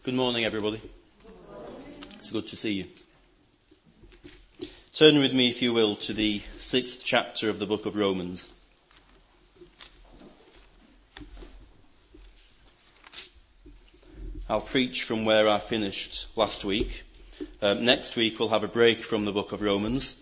Good morning, everybody. It's good to see you. Turn with me, if you will, to the 6th chapter of the book of Romans. I'll preach from where I finished last week. Next week we'll have a break from the book of Romans.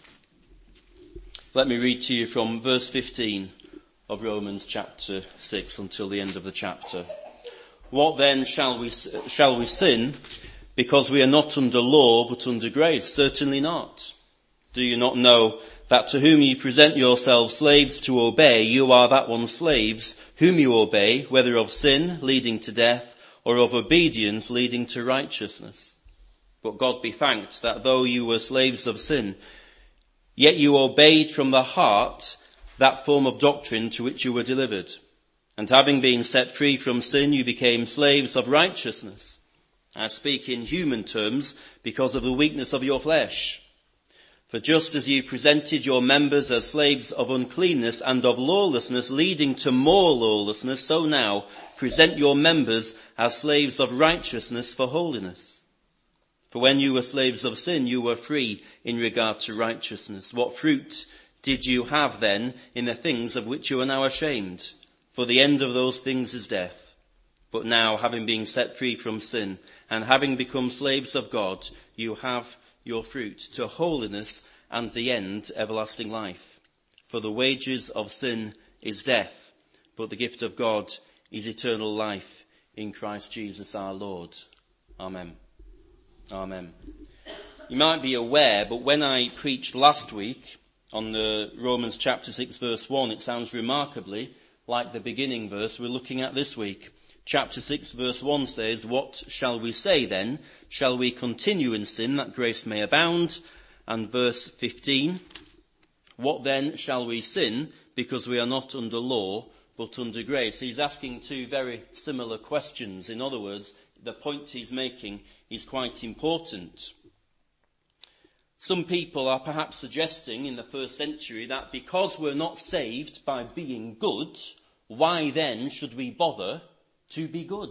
Let me read to you from verse 15 of Romans chapter 6 until the end of the chapter. What then shall we sin because we are not under law but under grace? Certainly not. Do you not know that to whom you present yourselves slaves to obey, you are that one's slaves, whom you obey, whether of sin leading to death or of obedience leading to righteousness? But God be thanked that though you were slaves of sin, yet you obeyed from the heart that form of doctrine to which you were delivered. And having been set free from sin, you became slaves of righteousness. I speak in human terms because of the weakness of your flesh. For just as you presented your members as slaves of uncleanness and of lawlessness, leading to more lawlessness, so now present your members as slaves of righteousness for holiness. For when you were slaves of sin, you were free in regard to righteousness. What fruit did you have then in the things of which you are now ashamed? For the end of those things is death. But now, having been set free from sin and having become slaves of God, you have your fruit to holiness and the end everlasting life. For the wages of sin is death, but the gift of God is eternal life in Christ Jesus our Lord. Amen. Amen. You might be aware, but when I preached last week on the Romans chapter 6 verse 1, it sounds remarkably like the beginning verse we're looking at this week. Chapter 6 verse 1 says, "What shall we say then? Shall we continue in sin that grace may abound?" And verse 15, "What then shall we sin because we are not under law but under grace?" He's asking two very similar questions. In other words, the point he's making is quite important. Some people are perhaps suggesting in the first century that because we're not saved by being good, why then should we bother to be good?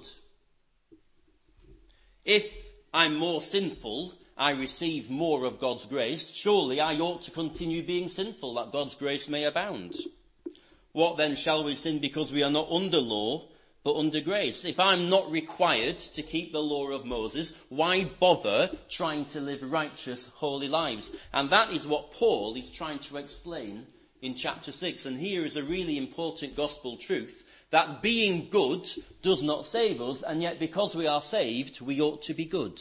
If I'm more sinful, I receive more of God's grace. Surely I ought to continue being sinful, that God's grace may abound. What then shall we sin because we are not under law, but under grace? If I'm not required to keep the law of Moses, why bother trying to live righteous, holy lives? And that is what Paul is trying to explain in chapter 6. And here is a really important gospel truth, that being good does not save us, and yet because we are saved, we ought to be good.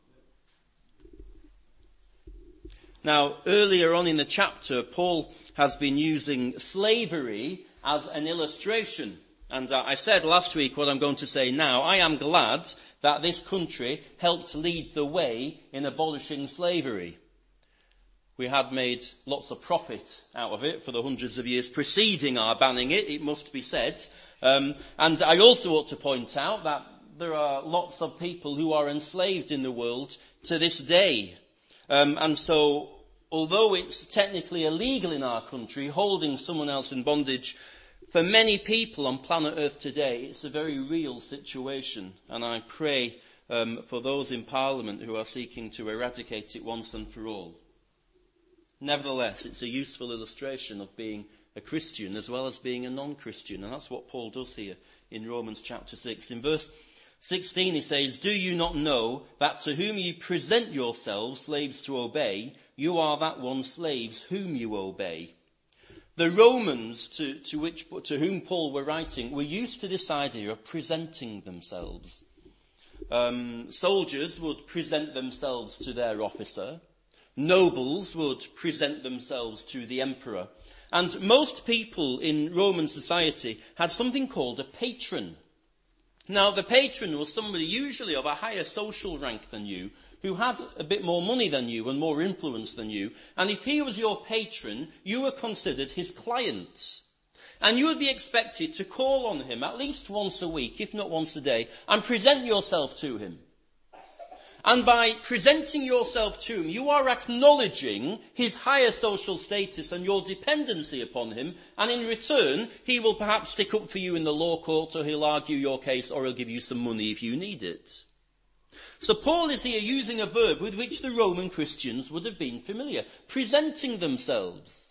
Now, earlier on in the chapter, Paul has been using slavery as an illustration. And I said last week what I'm going to say now. I am glad that this country helped lead the way in abolishing slavery. We had made lots of profit out of it for the hundreds of years preceding our banning it must be said. And I also ought to point out that there are lots of people who are enslaved in the world to this day. And so, although it's technically illegal in our country, holding someone else in bondage, for many people on planet Earth today, it's a very real situation. And I pray for those in Parliament who are seeking to eradicate it once and for all. Nevertheless, it's a useful illustration of being a Christian as well as being a non-Christian. And that's what Paul does here in Romans chapter 6. In verse 16 he says, "Do you not know that to whom you present yourselves slaves to obey, you are that one's slaves whom you obey?" The Romans to whom Paul were writing were used to this idea of presenting themselves. Soldiers would present themselves to their officer. Nobles would present themselves to the emperor. And most people in Roman society had something called a patron. Now, the patron was somebody usually of a higher social rank than you, who had a bit more money than you and more influence than you. And if he was your patron, you were considered his client. And you would be expected to call on him at least once a week, if not once a day, and present yourself to him. And by presenting yourself to him, you are acknowledging his higher social status and your dependency upon him. And in return, he will perhaps stick up for you in the law court, or he'll argue your case, or he'll give you some money if you need it. So Paul is here using a verb with which the Roman Christians would have been familiar, presenting themselves.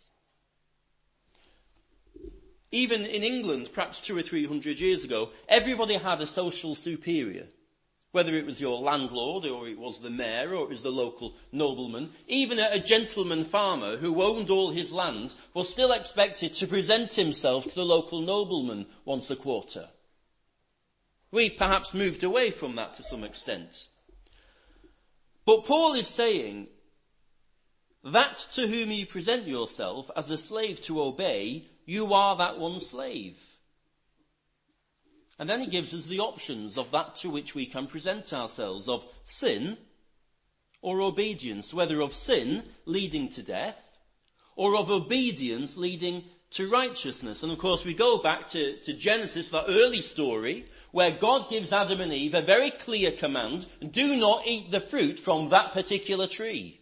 Even in England, perhaps 200 or 300 years ago, everybody had a social superior. Whether it was your landlord, or it was the mayor, or it was the local nobleman, even a gentleman farmer who owned all his land was still expected to present himself to the local nobleman once a quarter. We perhaps moved away from that to some extent. But Paul is saying that to whom you present yourself as a slave to obey, you are that one slave. And then he gives us the options of that to which we can present ourselves, of sin or obedience, whether of sin leading to death or of obedience leading to righteousness. And of course we go back to Genesis, that early story, where God gives Adam and Eve a very clear command: do not eat the fruit from that particular tree.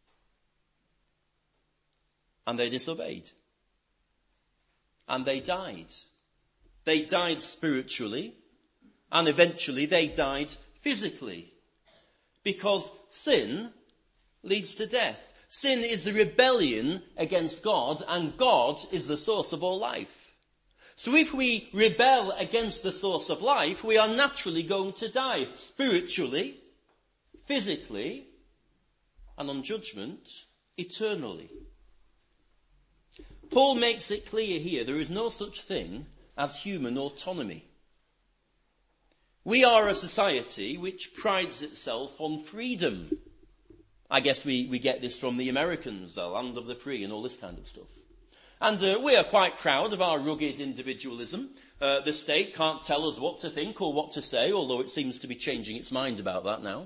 And they disobeyed. And they died. They died spiritually, and eventually they died physically. Because sin leads to death. Sin is the rebellion against God, and God is the source of all life. So if we rebel against the source of life, we are naturally going to die spiritually, physically, and on judgment, eternally. Paul makes it clear here there is no such thing as human autonomy. We are a society which prides itself on freedom. I guess we get this from the Americans, the land of the free and all this kind of stuff. And we are quite proud of our rugged individualism. The state can't tell us what to think or what to say, although it seems to be changing its mind about that now.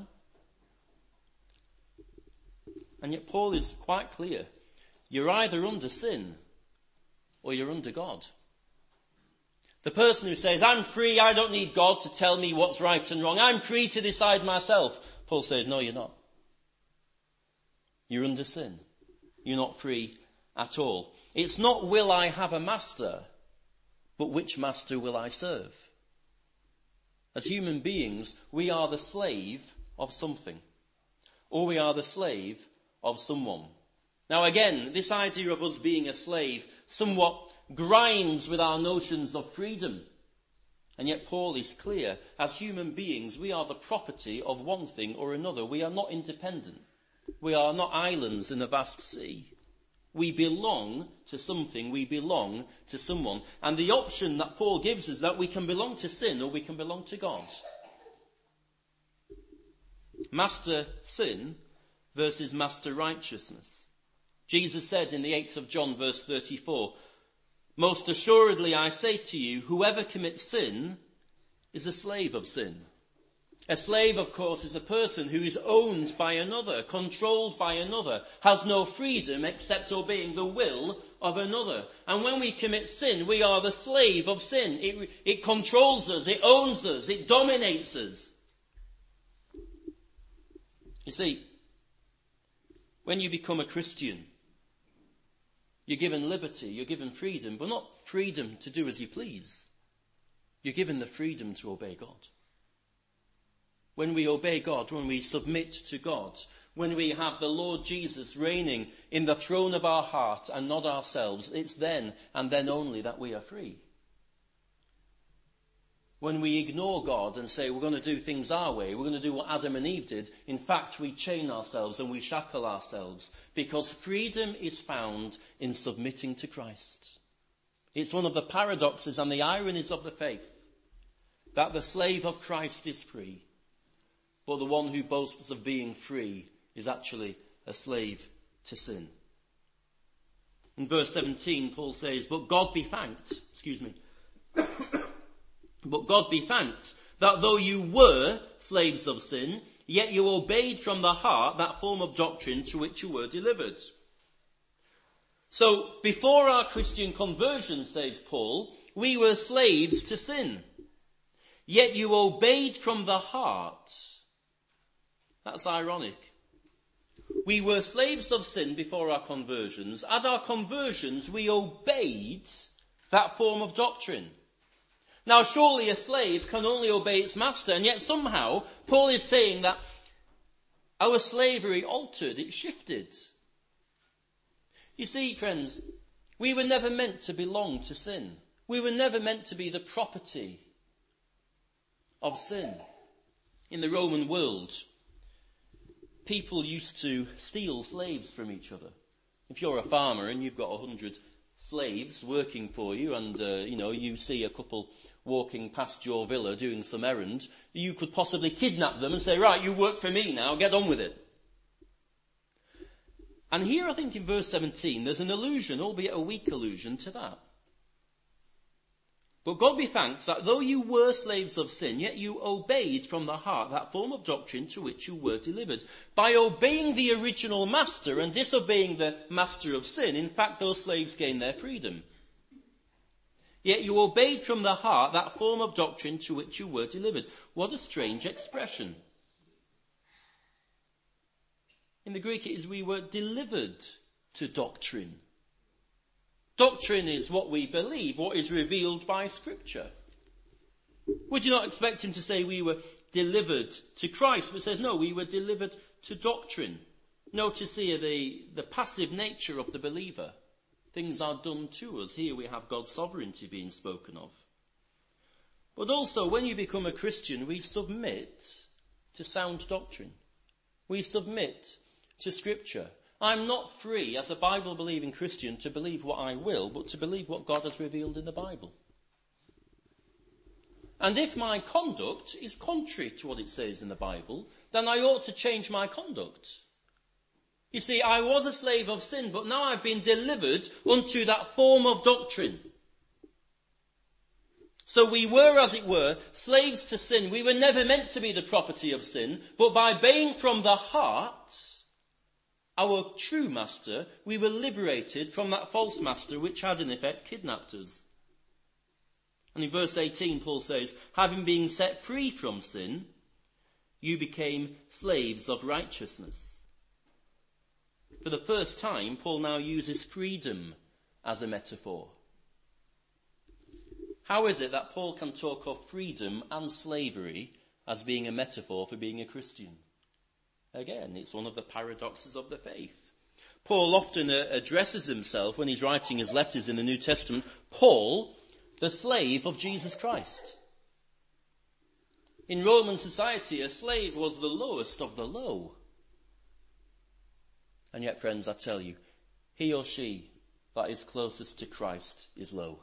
And yet Paul is quite clear. You're either under sin or you're under God. The person who says, I'm free, I don't need God to tell me what's right and wrong, I'm free to decide myself. Paul says, no, you're not. You're under sin. You're not free at all. It's not will I have a master, but which master will I serve? As human beings, we are the slave of something, or we are the slave of someone. Now again, this idea of us being a slave somewhat grinds with our notions of freedom. And yet Paul is clear, as human beings, we are the property of one thing or another. We are not independent. We are not islands in a vast sea. We belong to something, we belong to someone. And the option that Paul gives is that we can belong to sin or we can belong to God. Master sin versus master righteousness. Jesus said in the 8th of John verse 34, most assuredly I say to you, whoever commits sin is a slave of sin. A slave, of course, is a person who is owned by another, controlled by another, has no freedom except obeying the will of another. And when we commit sin, we are the slave of sin. It controls us, it owns us, it dominates us. You see, when you become a Christian, you're given liberty, you're given freedom, but not freedom to do as you please. You're given the freedom to obey God. When we obey God, when we submit to God, when we have the Lord Jesus reigning in the throne of our heart and not ourselves, it's then and then only that we are free. When we ignore God and say we're going to do things our way, we're going to do what Adam and Eve did, in fact we chain ourselves and we shackle ourselves, because freedom is found in submitting to Christ. It's one of the paradoxes and the ironies of the faith, that the slave of Christ is free, but the one who boasts of being free is actually a slave to sin. In verse 17, Paul says, But God be thanked, but God be thanked, that though you were slaves of sin, yet you obeyed from the heart that form of doctrine to which you were delivered. So, before our Christian conversion, says Paul, we were slaves to sin. Yet you obeyed from the heart. That's ironic. We were slaves of sin before our conversions. At our conversions, we obeyed that form of doctrine. Now surely a slave can only obey its master, and yet somehow Paul is saying that our slavery altered, it shifted. You see, friends, we were never meant to belong to sin. We were never meant to be the property of sin. In the Roman world, people used to steal slaves from each other. If you're a farmer and you've got 100 slaves working for you, and you see a couple walking past your villa doing some errand, you could possibly kidnap them and say, right, you work for me now, get on with it. And here I think in verse 17 there's an allusion, albeit a weak allusion, to that. But God be thanked that though you were slaves of sin, yet you obeyed from the heart that form of doctrine to which you were delivered. By obeying the original master and disobeying the master of sin, in fact those slaves gained their freedom. Yet you obeyed from the heart that form of doctrine to which you were delivered. What a strange expression. In the Greek it is we were delivered to doctrine. Doctrine is what we believe, what is revealed by Scripture. Would you not expect him to say we were delivered to Christ? But it says no, we were delivered to doctrine. Notice here the passive nature of the believer. Things are done to us. Here we have God's sovereignty being spoken of. But also when you become a Christian, we submit to sound doctrine. We submit to Scripture. I'm not free as a Bible-believing Christian to believe what I will, but to believe what God has revealed in the Bible. And if my conduct is contrary to what it says in the Bible, then I ought to change my conduct. You see, I was a slave of sin, but now I've been delivered unto that form of doctrine. So we were, as it were, slaves to sin. We were never meant to be the property of sin, but by obeying from the heart our true master, we were liberated from that false master which had in effect kidnapped us. And in verse 18 Paul says, having been set free from sin, you became slaves of righteousness. For the first time, Paul now uses freedom as a metaphor. How is it that Paul can talk of freedom and slavery as being a metaphor for being a Christian? Again, it's one of the paradoxes of the faith. Paul often addresses himself, when he's writing his letters in the New Testament, Paul, the slave of Jesus Christ. In Roman society, a slave was the lowest of the low. And yet, friends, I tell you, he or she that is closest to Christ is low.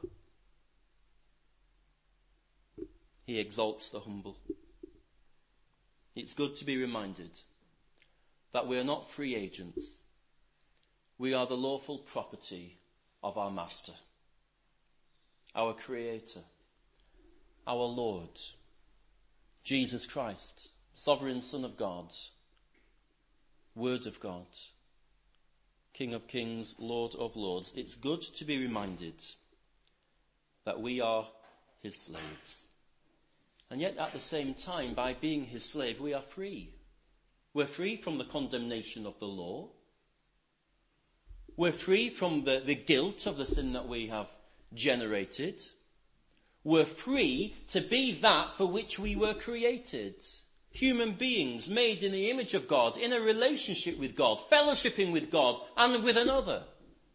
He exalts the humble. It's good to be reminded that we are not free agents. We are the lawful property of our Master, our Creator, our Lord, Jesus Christ, sovereign Son of God, Word of God, King of Kings, Lord of Lords. It's good to be reminded that we are his slaves. And yet at the same time, by being his slave, we are free. We're free from the condemnation of the law. We're free from the guilt of the sin that we have generated. We're free to be that for which we were created. Human beings made in the image of God, in a relationship with God, fellowshipping with God and with another.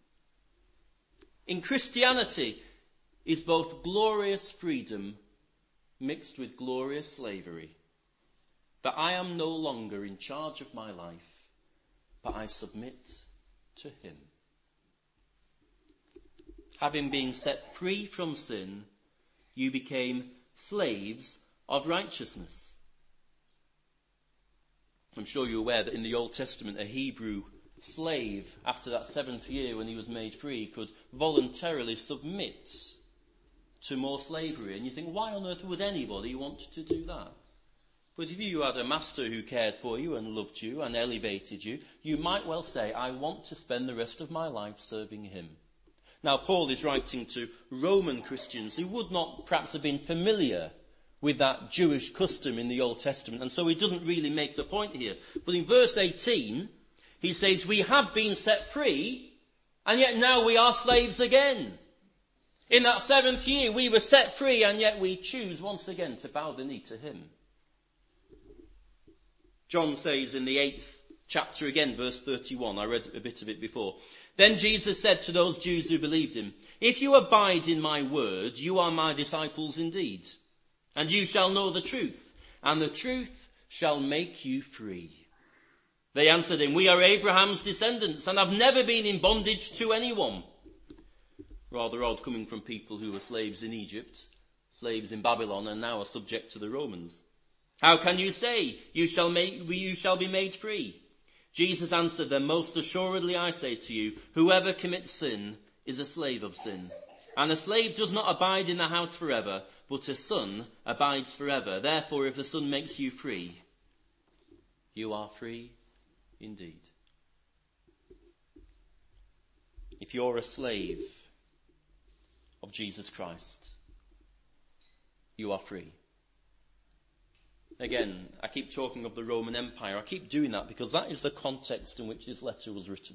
In Christianity is both glorious freedom mixed with glorious slavery. That I am no longer in charge of my life, but I submit to him. Having been set free from sin, you became slaves of righteousness. I'm sure you're aware that in the Old Testament, a Hebrew slave, after that 7th year when he was made free, could voluntarily submit to more slavery. And you think, why on earth would anybody want to do that? But if you had a master who cared for you and loved you and elevated you, you might well say, I want to spend the rest of my life serving him. Now, Paul is writing to Roman Christians who would not perhaps have been familiar with that Jewish custom in the Old Testament, and so he doesn't really make the point here. But in verse 18, he says, we have been set free, and yet now we are slaves again. In that 7th year we were set free, and yet we choose once again to bow the knee to him. John says in the 8th chapter again, verse 31, I read a bit of it before. Then Jesus said to those Jews who believed him, "If you abide in my word, you are my disciples indeed, and you shall know the truth, and the truth shall make you free." They answered him, "We are Abraham's descendants and have never been in bondage to anyone." Rather odd coming from people who were slaves in Egypt, slaves in Babylon, and now are subject to the Romans. "How can you say, you shall be made free?" Jesus answered them, "Most assuredly I say to you, whoever commits sin is a slave of sin. And a slave does not abide in the house forever, but a son abides forever. Therefore, if the Son makes you free, you are free indeed." If you're a slave of Jesus Christ, you are free. Again, I keep talking of the Roman Empire. I keep doing that because that is the context in which this letter was written.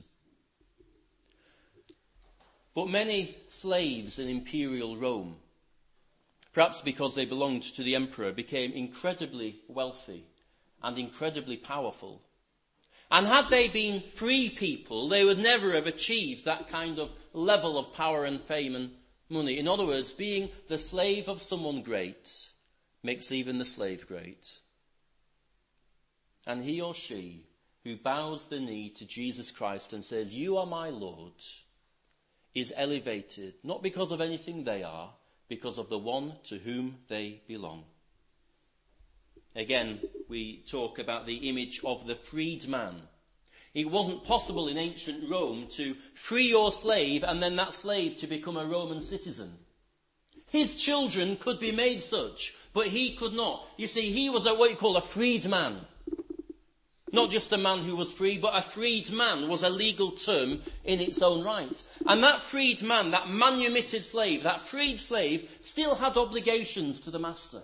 But many slaves in imperial Rome, perhaps because they belonged to the emperor, became incredibly wealthy and incredibly powerful. And had they been free people, they would never have achieved that kind of level of power and fame and money. In other words, being the slave of someone great makes even the slave great. And he or she who bows the knee to Jesus Christ and says, "You are my Lord," is elevated, not because of anything they are, because of the one to whom they belong. Again, we talk about the image of the freed man. It wasn't possible in ancient Rome to free your slave and then that slave to become a Roman citizen. His children could be made such, but he could not. You see, he was what you call a freed man. Not just a man who was free, but a freed man was a legal term in its own right. And that freed man, that manumitted slave, that freed slave, still had obligations to the master.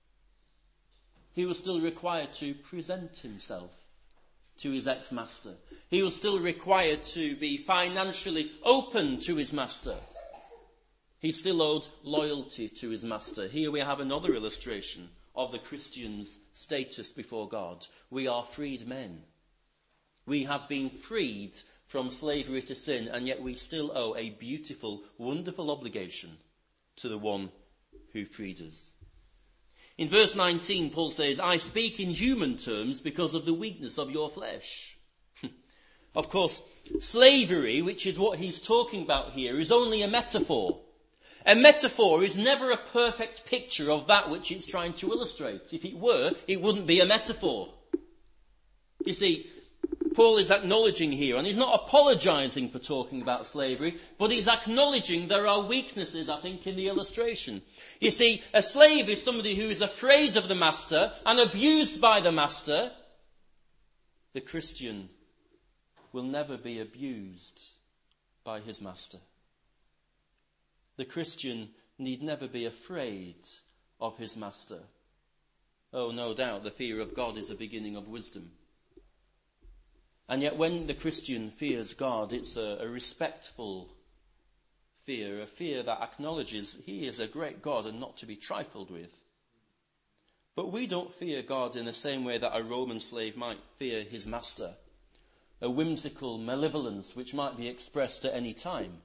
He was still required to present himself to his ex-master. He was still required to be financially open to his master. He still owed loyalty to his master. Here we have another illustration of the Christian's status before God. We are freed men. We have been freed from slavery to sin, and yet we still owe a beautiful, wonderful obligation to the one who freed us. In verse 19, Paul says, "I speak in human terms because of the weakness of your flesh." Of course, slavery, which is what he's talking about here, is only a metaphor. A metaphor is never a perfect picture of that which it's trying to illustrate. If it were, it wouldn't be a metaphor. You see, Paul is acknowledging here, and he's not apologizing for talking about slavery, but he's acknowledging there are weaknesses, I think, in the illustration. You see, a slave is somebody who is afraid of the master and abused by the master. The Christian will never be abused by his master. The Christian need never be afraid of his master. Oh, no doubt, the fear of God is a beginning of wisdom. And yet when the Christian fears God, it's a respectful fear, a fear that acknowledges he is a great God and not to be trifled with. But we don't fear God in the same way that a Roman slave might fear his master, a whimsical malevolence which might be expressed at any time.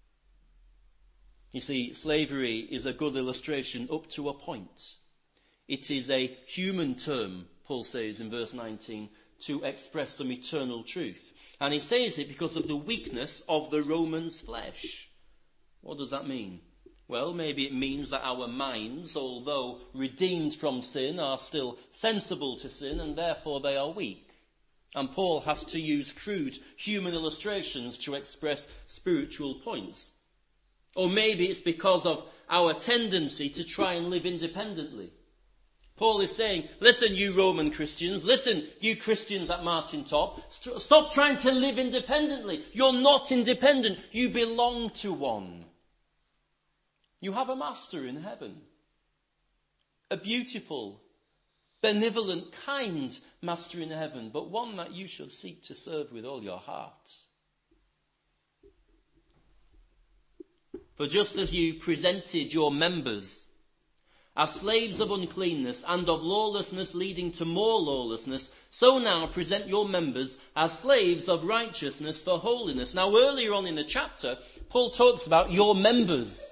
You see, slavery is a good illustration up to a point. It is a human term, Paul says in verse 19, to express some eternal truth. And he says it because of the weakness of the Roman's flesh. What does that mean? Well, maybe it means that our minds, although redeemed from sin, are still sensible to sin, and therefore they are weak. And Paul has to use crude human illustrations to express spiritual points. Or maybe it's because of our tendency to try and live independently. Paul is saying, listen, you Roman Christians, listen, you Christians at Martin Top, stop trying to live independently. You're not independent. You belong to one. You have a master in heaven. A beautiful, benevolent, kind master in heaven, but one that you should seek to serve with all your heart. For just as you presented your members as slaves of uncleanness and of lawlessness leading to more lawlessness, so now present your members as slaves of righteousness for holiness. Now earlier on in the chapter, Paul talks about your members.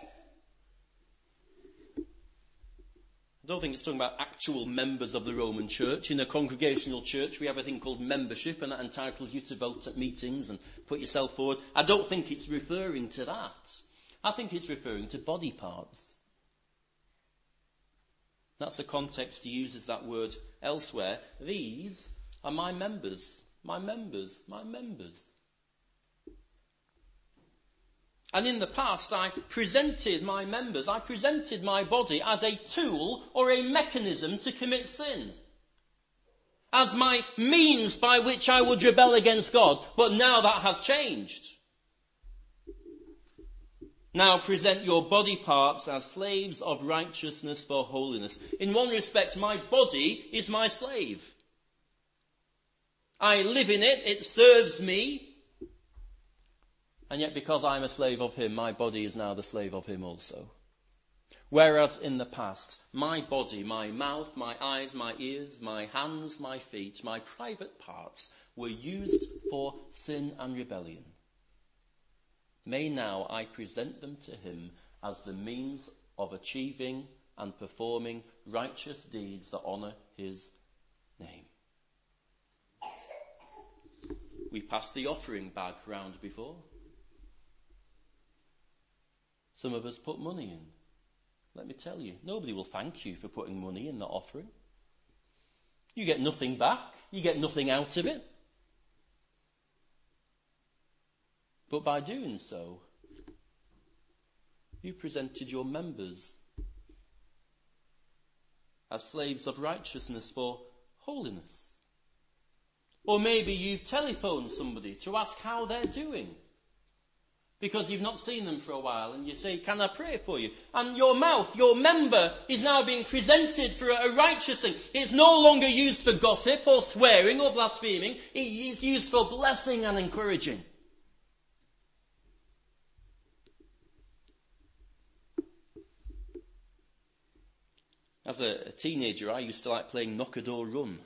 I don't think it's talking about actual members of the Roman church. In a congregational church, we have a thing called membership, and that entitles you to vote at meetings and put yourself forward. I don't think it's referring to that. I think it's referring to body parts. That's the context he uses that word elsewhere. These are my members, my members, my members. And in the past, I presented my members, I presented my body as a tool or a mechanism to commit sin, as my means by which I would rebel against God. But now that has changed. Now present your body parts as slaves of righteousness for holiness. In one respect, my body is my slave. I live in it, it serves me. And yet because I'm a slave of him, my body is now the slave of him also. Whereas in the past, my body, my mouth, my eyes, my ears, my hands, my feet, my private parts were used for sin and rebellion. May now I present them to him as the means of achieving and performing righteous deeds that honour his name. We passed the offering bag round before. Some of us put money in. Let me tell you, nobody will thank you for putting money in the offering. You get nothing back. You get nothing out of it. But by doing so, you presented your members as slaves of righteousness for holiness. Or maybe you've telephoned somebody to ask how they're doing, because you've not seen them for a while, and you say, can I pray for you? And your mouth, your member, is now being presented for a righteous thing. It's no longer used for gossip or swearing or blaspheming. It's used for blessing and encouraging. As a teenager, I used to like playing knock-a-door run.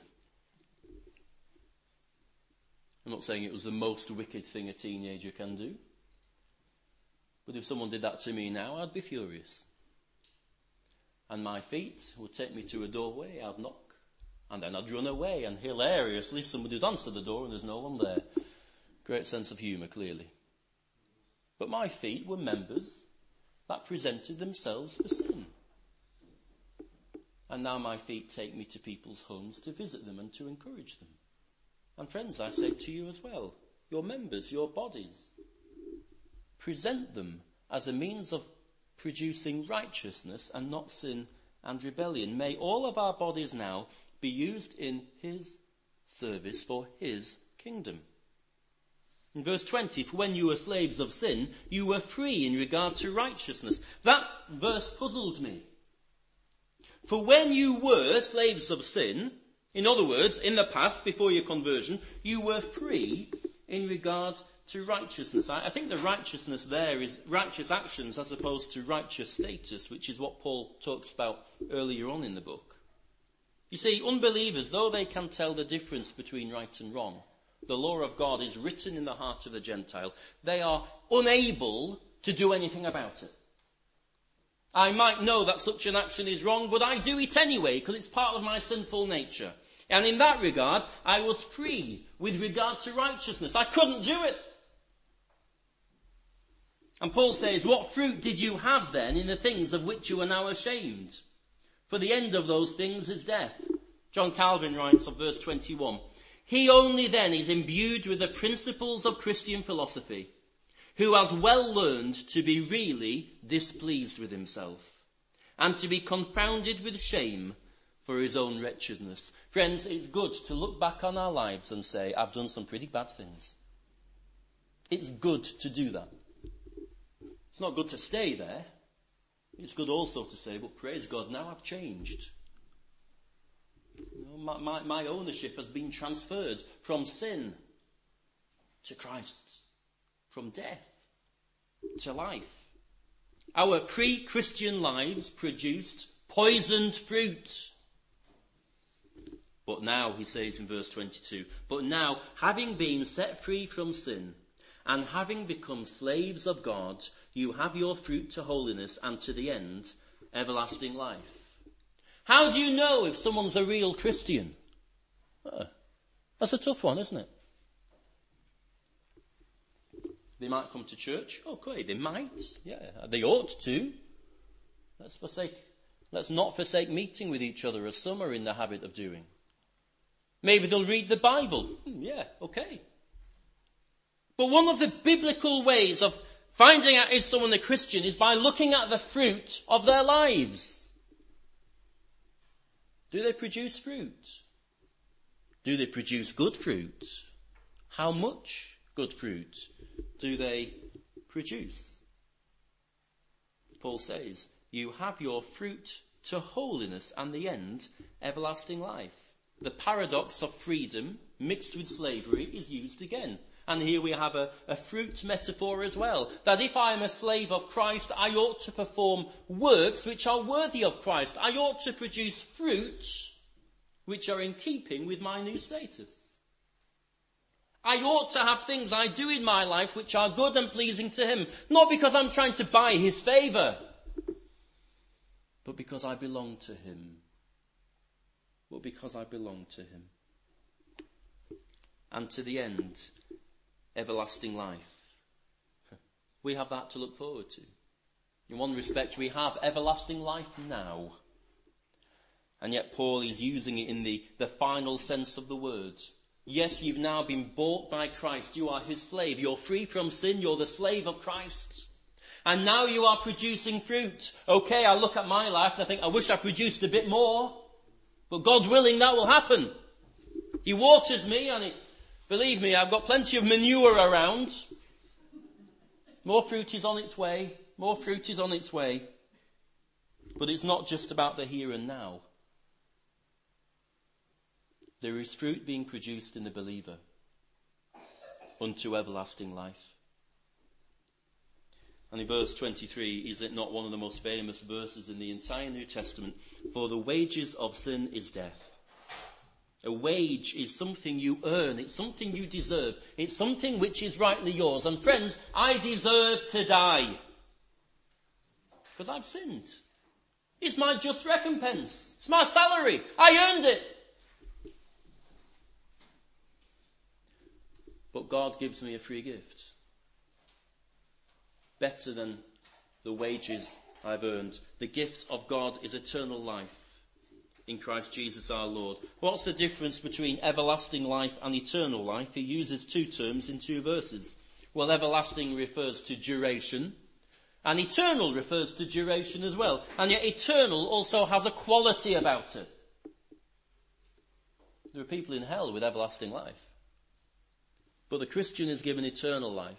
I'm not saying it was the most wicked thing a teenager can do. But if someone did that to me now, I'd be furious. And my feet would take me to a doorway, I'd knock, and then I'd run away, and hilariously somebody would answer the door and there's no one there. Great sense of humour, clearly. But my feet were members that presented themselves for sin. And now my feet take me to people's homes to visit them and to encourage them. And friends, I say to you as well, your members, your bodies, present them as a means of producing righteousness and not sin and rebellion. May all of our bodies now be used in his service for his kingdom. In verse 20, for when you were slaves of sin, you were free in regard to righteousness. That verse puzzled me. For when you were slaves of sin, in other words, in the past, before your conversion, you were free in regard to righteousness. I think the righteousness there is righteous actions as opposed to righteous status, which is what Paul talks about earlier on in the book. You see, unbelievers, though they can tell the difference between right and wrong, the law of God is written in the heart of the Gentile, they are unable to do anything about it. I might know that such an action is wrong, but I do it anyway because it's part of my sinful nature. And in that regard, I was free with regard to righteousness. I couldn't do it. And Paul says, what fruit did you have then in the things of which you are now ashamed? For the end of those things is death. John Calvin writes of verse 21, he only then is imbued with the principles of Christian philosophy, who has well learned to be really displeased with himself, and to be confounded with shame for his own wretchedness. Friends, it's good to look back on our lives and say, I've done some pretty bad things. It's good to do that. It's not good to stay there. It's good also to say, well, praise God, now I've changed. You know, my ownership has been transferred from sin to Christ, from death to life. Our pre-Christian lives produced poisoned fruit. But now, he says in verse 22, but now, having been set free from sin, and having become slaves of God, you have your fruit to holiness, and to the end, everlasting life. How do you know if someone's a real Christian? That's a tough one, isn't it? They might come to church. Okay, they might. Yeah, they ought to. Let's not forsake meeting with each other, as some are in the habit of doing. Maybe they'll read the Bible. Yeah, okay. But one of the biblical ways of finding out is someone a Christian is by looking at the fruit of their lives. Do they produce fruit? Do they produce good fruit? How much good fruit do they produce? Paul says, you have your fruit to holiness, and the end, everlasting life. The paradox of freedom mixed with slavery is used again. And here we have a fruit metaphor as well. That if I am a slave of Christ, I ought to perform works which are worthy of Christ. I ought to produce fruit which are in keeping with my new status. I ought to have things I do in my life which are good and pleasing to him. Not because I'm trying to buy his favour, but because I belong to him. But because I belong to him. And to the end, everlasting life. We have that to look forward to. In one respect, we have everlasting life now. And yet Paul is using it in the final sense of the word. Yes, you've now been bought by Christ. You are his slave. You're free from sin. You're the slave of Christ. And now you are producing fruit. Okay, I look at my life and I think, I wish I produced a bit more. But God willing, that will happen. He waters me and believe me, I've got plenty of manure around. More fruit is on its way. More fruit is on its way. But it's not just about the here and now. There is fruit being produced in the believer unto everlasting life. And in verse 23, is it not one of the most famous verses in the entire New Testament? For the wages of sin is death. A wage is something you earn. It's something you deserve. It's something which is rightly yours. And friends, I deserve to die. Because I've sinned. It's my just recompense. It's my salary. I earned it. But God gives me a free gift. Better than the wages I've earned. The gift of God is eternal life in Christ Jesus our Lord. What's the difference between everlasting life and eternal life? He uses two terms in two verses. Well, everlasting refers to duration, and eternal refers to duration as well. And yet eternal also has a quality about it. There are people in hell with everlasting life. But the Christian is given eternal life.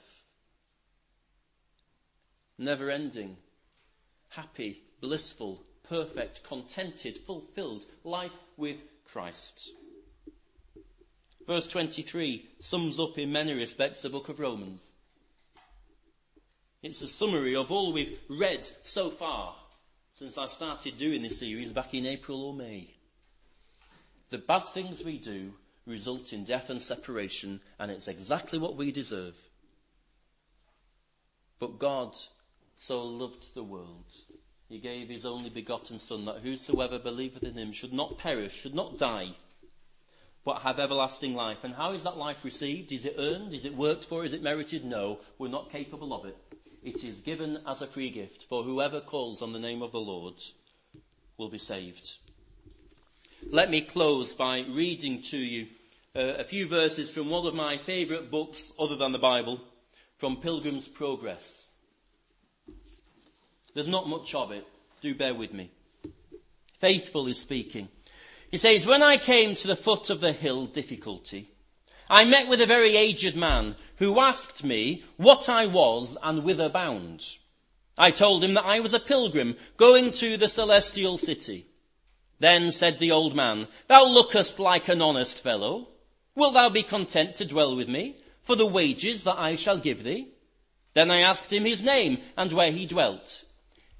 Never ending, happy, blissful, perfect, contented, fulfilled life with Christ. Verse 23 sums up in many respects the book of Romans. It's a summary of all we've read so far since I started doing this series back in April or May. The bad things we do result in death and separation, and it's exactly what we deserve. But God so loved the world, he gave his only begotten Son, that whosoever believeth in him should not perish, should not die, but have everlasting life. And how is that life received? Is it earned? Is it worked for? Is it merited? No, we're not capable of it. It is given as a free gift, for whoever calls on the name of the Lord will be saved. Let me close by reading to you a few verses from one of my favourite books, other than the Bible, from Pilgrim's Progress. There's not much of it. Do bear with me. Faithful is speaking. He says, when I came to the foot of the hill Difficulty, I met with a very aged man who asked me what I was and whither bound. I told him that I was a pilgrim going to the celestial city. Then said the old man, thou lookest like an honest fellow. Wilt thou be content to dwell with me for the wages that I shall give thee? Then I asked him his name and where he dwelt.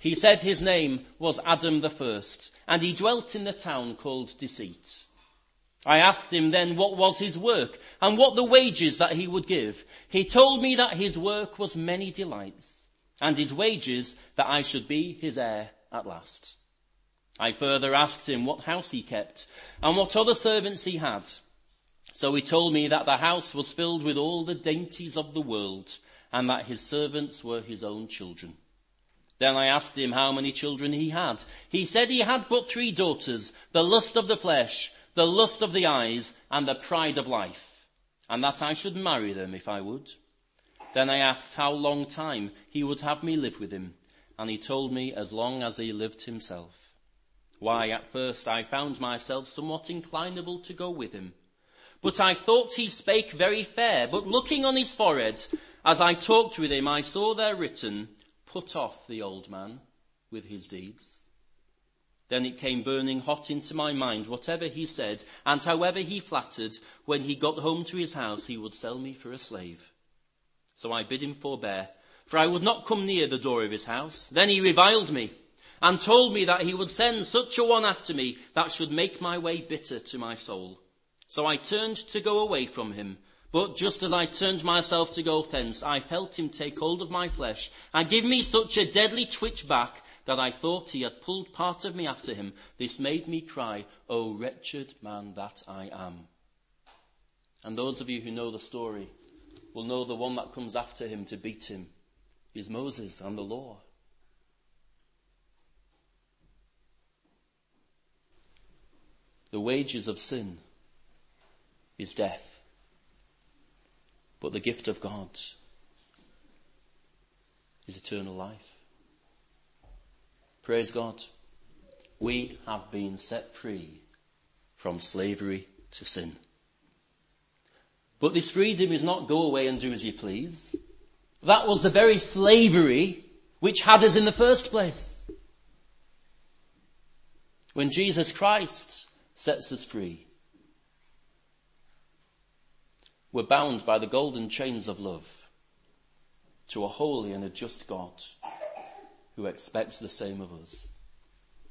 He said his name was Adam the first, and he dwelt in the town called Deceit. I asked him then what was his work, and what the wages that he would give. He told me that his work was many delights, and his wages that I should be his heir at last. I further asked him what house he kept, and what other servants he had. So he told me that the house was filled with all the dainties of the world, and that his servants were his own children. Then I asked him how many children he had. He said he had but 3 daughters, the lust of the flesh, the lust of the eyes, and the pride of life, and that I should marry them if I would. Then I asked how long time he would have me live with him, and he told me as long as he lived himself. Why, at first I found myself somewhat inclinable to go with him. But I thought he spake very fair. But looking on his forehead, as I talked with him, I saw there written, Put off the old man with his deeds. Then it came burning hot into my mind, whatever he said, and however he flattered, when he got home to his house, he would sell me for a slave. So I bid him forbear, for I would not come near the door of his house. Then he reviled me, and told me that he would send such a one after me that should make my way bitter to my soul. So I turned to go away from him. But just as I turned myself to go thence, I felt him take hold of my flesh and give me such a deadly twitch back that I thought he had pulled part of me after him. This made me cry, O wretched man that I am. And those of you who know the story will know the one that comes after him to beat him is Moses and the law. The wages of sin is death. But the gift of God is eternal life. Praise God. We have been set free from slavery to sin. But this freedom is not go away and do as you please. That was the very slavery which had us in the first place. When Jesus Christ sets us free, we're bound by the golden chains of love to a holy and a just God who expects the same of us.